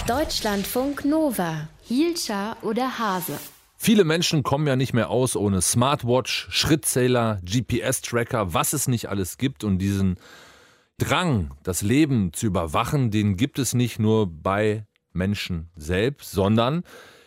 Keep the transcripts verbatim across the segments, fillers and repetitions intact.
Deutschlandfunk Nova. Hielscher oder Hase? Viele Menschen kommen ja nicht mehr aus ohne Smartwatch, Schrittzähler, G P S-Tracker, was es nicht alles gibt. Und diesen Drang, das Leben zu überwachen, den gibt es nicht nur bei Menschen selbst, sondern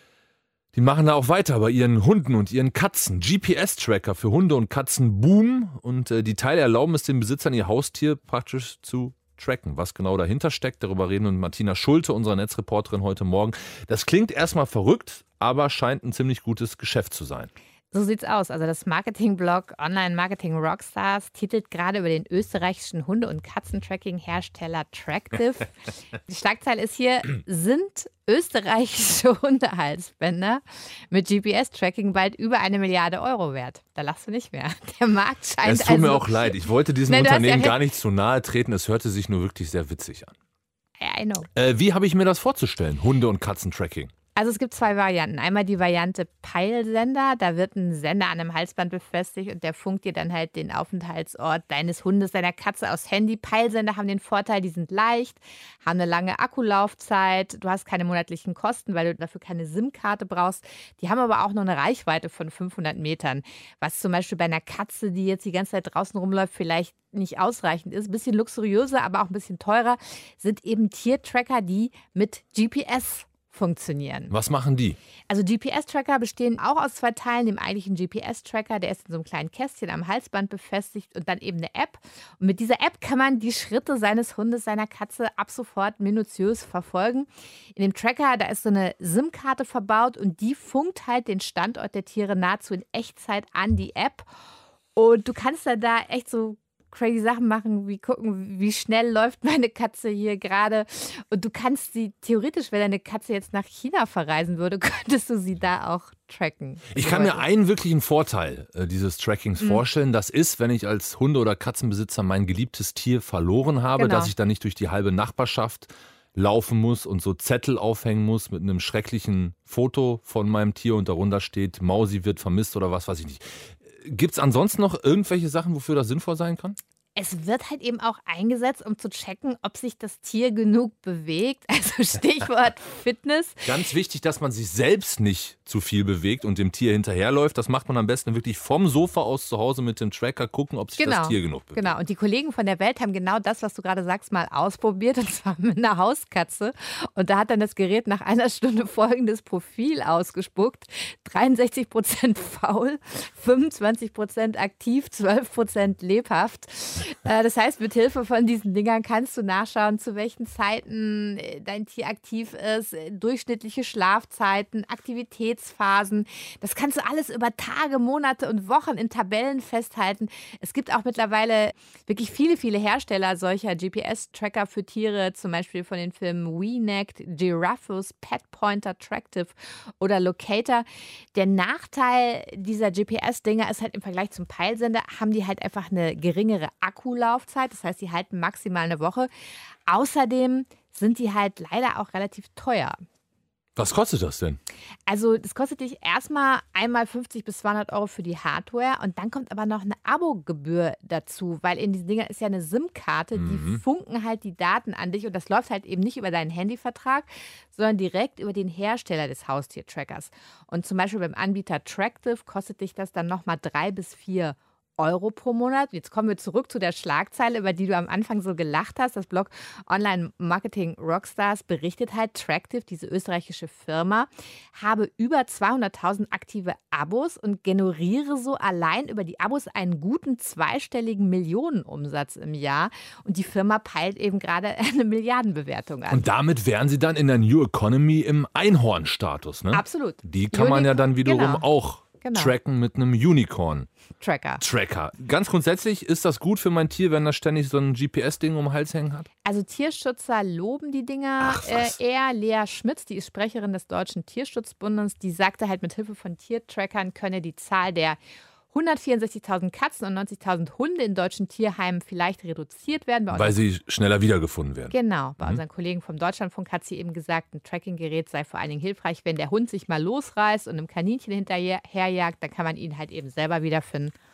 die machen da auch weiter bei ihren Hunden und ihren Katzen. G P S-Tracker für Hunde und Katzen boomen und äh, die Teile erlauben es den Besitzern, ihr Haustier praktisch zu tracken. Was genau dahinter steckt, darüber reden wir mit Martina Schulte, unserer Netzreporterin, heute Morgen. Das klingt erstmal verrückt, aber scheint ein ziemlich gutes Geschäft zu sein. So sieht's aus. Also das Marketingblog Online Marketing Rockstars titelt gerade über den österreichischen Hunde- und Katzentracking-Hersteller Tractive. Die Schlagzeile ist hier: Sind österreichische Hundehalsbänder mit G P S-Tracking bald über eine Milliarde Euro wert? Da lachst du nicht mehr. Der Markt scheint Es tut also mir auch leid. Ich wollte diesem Nein, du hast Unternehmen ja gar nicht zu nahe treten. Es hörte sich nur wirklich sehr witzig an. I know. Äh, wie habe ich mir das vorzustellen? Hunde- und Katzentracking. Also es gibt zwei Varianten. Einmal die Variante Peilsender. Da wird ein Sender an einem Halsband befestigt und der funkt dir dann halt den Aufenthaltsort deines Hundes, deiner Katze aufs Handy. Peilsender haben den Vorteil, die sind leicht, haben eine lange Akkulaufzeit. Du hast keine monatlichen Kosten, weil du dafür keine SIM-Karte brauchst. Die haben aber auch noch eine Reichweite von fünfhundert Metern, was zum Beispiel bei einer Katze, die jetzt die ganze Zeit draußen rumläuft, vielleicht nicht ausreichend ist. Ein bisschen luxuriöser, aber auch ein bisschen teurer, sind eben Tiertracker, die mit G P S funktionieren. Was machen die? Also G P S-Tracker bestehen auch aus zwei Teilen. Dem eigentlichen G P S-Tracker, der ist in so einem kleinen Kästchen am Halsband befestigt, und dann eben eine App. Und mit dieser App kann man die Schritte seines Hundes, seiner Katze ab sofort minutiös verfolgen. In dem Tracker, da ist so eine SIM-Karte verbaut und die funkt halt den Standort der Tiere nahezu in Echtzeit an die App. Und du kannst dann da echt so crazy Sachen machen, wie gucken, wie schnell läuft meine Katze hier gerade. Und du kannst sie theoretisch, wenn deine Katze jetzt nach China verreisen würde, könntest du sie da auch tracken. Ich kann mir einen wirklichen Vorteil äh, dieses Trackings mhm. vorstellen. Das ist, wenn ich als Hunde- oder Katzenbesitzer mein geliebtes Tier verloren habe, Genau. dass ich dann nicht durch die halbe Nachbarschaft laufen muss und so Zettel aufhängen muss mit einem schrecklichen Foto von meinem Tier und darunter steht, Mausi wird vermisst oder was weiß ich nicht. Gibt es ansonsten noch irgendwelche Sachen, wofür das sinnvoll sein kann? Es wird halt eben auch eingesetzt, um zu checken, ob sich das Tier genug bewegt. Also Stichwort Fitness. Ganz wichtig, dass man sich selbst nicht zu viel bewegt und dem Tier hinterherläuft. Das macht man am besten wirklich vom Sofa aus zu Hause mit dem Tracker, gucken, ob sich genau. das Tier genug bewegt. Genau, und die Kollegen von der Welt haben genau das, was du gerade sagst, mal ausprobiert, und zwar mit einer Hauskatze. Und da hat dann das Gerät nach einer Stunde folgendes Profil ausgespuckt: dreiundsechzig Prozent faul, fünfundzwanzig Prozent aktiv, zwölf Prozent lebhaft. Das heißt, mit Hilfe von diesen Dingern kannst du nachschauen, zu welchen Zeiten dein Tier aktiv ist, durchschnittliche Schlafzeiten, Aktivitätsphasen. Das kannst du alles über Tage, Monate und Wochen in Tabellen festhalten. Es gibt auch mittlerweile wirklich viele, viele Hersteller solcher G P S-Tracker für Tiere, zum Beispiel von den Firmen WeNact, Giraffus, Petpointer, Tractive oder Locator. Der Nachteil dieser G P S-Dinger ist halt, im Vergleich zum Peilsender haben die halt einfach eine geringere Akkulaufzeit. Das heißt, die halten maximal eine Woche. Außerdem sind die halt leider auch relativ teuer. Was kostet das denn? Also das kostet dich erstmal einmal fünfzig bis zweihundert Euro für die Hardware, und dann kommt aber noch eine Abogebühr dazu, weil in diesen Dingern ist ja eine SIM-Karte, die Mhm. funken halt die Daten an dich, und das läuft halt eben nicht über deinen Handyvertrag, sondern direkt über den Hersteller des Haustiertrackers. Und zum Beispiel beim Anbieter Tractive kostet dich das dann nochmal drei bis vier Euro pro Monat. Jetzt kommen wir zurück zu der Schlagzeile, über die du am Anfang so gelacht hast. Das Blog Online Marketing Rockstars berichtet halt, Tractive, diese österreichische Firma, habe über zweihunderttausend aktive Abos und generiere so allein über die Abos einen guten zweistelligen Millionenumsatz im Jahr. Und die Firma peilt eben gerade eine Milliardenbewertung an. Und damit wären sie dann in der New Economy im Einhorn-Status, ne? Absolut. Die kann man ja dann wiederum Genau. auch Genau. tracken mit einem Unicorn. Tracker. Tracker. Ganz grundsätzlich, ist das gut für mein Tier, wenn das ständig so ein G P S-Ding um den Hals hängen hat? Also Tierschützer loben die Dinger Ach, was? äh, eher. Lea Schmitz, die ist Sprecherin des Deutschen Tierschutzbundes, die sagte halt, mit Hilfe von Tiertrackern könne die Zahl der hundertvierundsechzigtausend Katzen und neunzigtausend Hunde in deutschen Tierheimen vielleicht reduziert werden. Bei Weil sie schneller wiedergefunden werden. Genau, bei Mhm. unseren Kollegen vom Deutschlandfunk hat sie eben gesagt, ein Trackinggerät sei vor allen Dingen hilfreich, wenn der Hund sich mal losreißt und einem Kaninchen hinterherjagt, dann kann man ihn halt eben selber wiederfinden.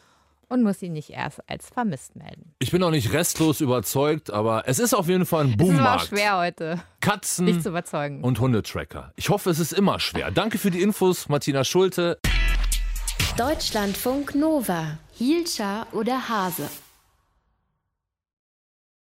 und muss ihn nicht erst als vermisst melden. Ich bin auch nicht restlos überzeugt, aber es ist auf jeden Fall ein Es Boommarkt. ist aber schwer heute, Katzen dich zu überzeugen. und Hundetracker. Ich hoffe, es ist immer schwer. Danke für die Infos, Martina Schulte. Deutschlandfunk Nova. Hielscher oder Hase?